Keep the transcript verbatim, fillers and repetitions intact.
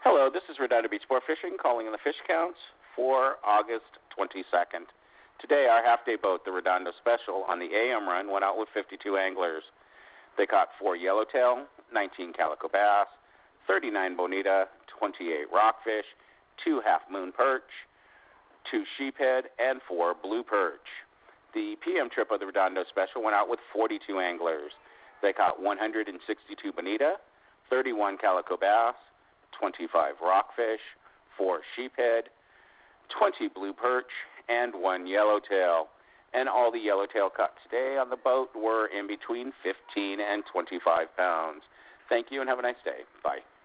Hello, this is Redondo Beach Sport Fishing calling in the fish counts for August twenty-second. Today, our half-day boat, the Redondo Special, on the A M run went out with fifty-two anglers. They caught four yellowtail, nineteen calico bass, thirty-nine bonita, twenty-eight rockfish, two half-moon perch, two sheephead, and four blue perch. The P M trip of the Redondo Special went out with forty-two anglers. They caught one hundred sixty-two bonita, thirty-one calico bass, twenty-five rockfish, four sheephead, twenty blue perch, and one yellowtail. And all the yellowtail caught today on the boat were in between fifteen and twenty-five pounds. Thank you and have a nice day. Bye.